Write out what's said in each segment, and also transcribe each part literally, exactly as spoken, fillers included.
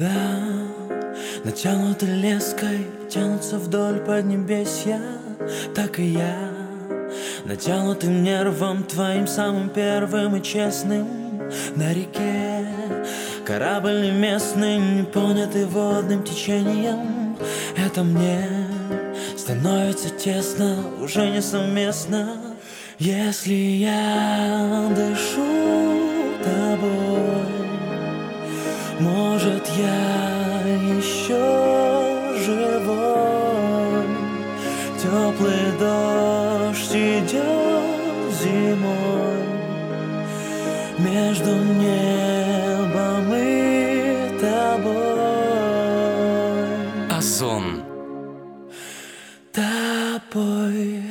Года натянуты леской, тянутся вдоль поднебесья. Так и я, натянутым нервом, твоим самым первым и честным. На реке корабль не местный, не понятый водным течением. Это мне становится тесно, уже не совместно. Если я дышу тобой, может, я еще живой. Теплый дождь идет зимой между небом и тобой. Озон. Тобой.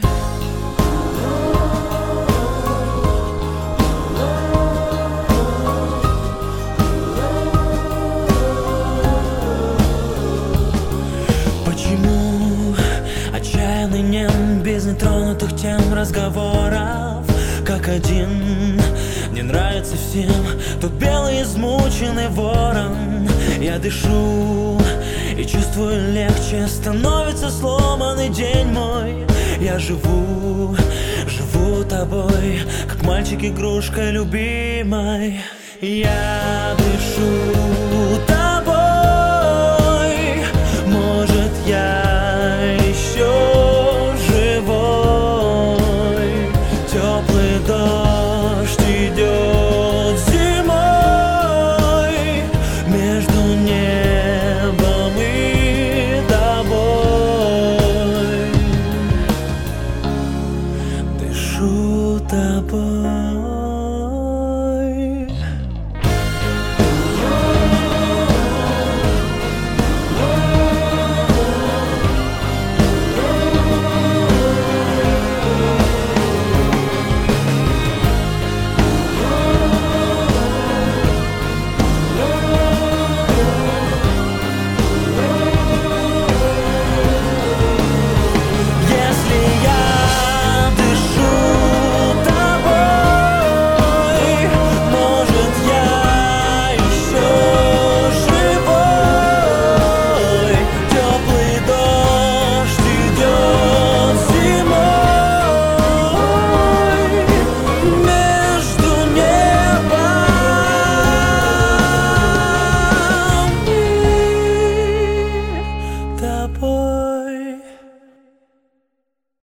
Почему отчаянный нем, без нетронутых тем разговоров, как один не нравится всем тот белый измученный ворон? Я дышу и чувствую легче, становится сломанный день мой. Я живу, живу тобой, как мальчик игрушкой любимой. Я дышу тобой, может, я еще живой. Теплый дождь идет зимой между небом и тобой. Дышу тобой. Тобой.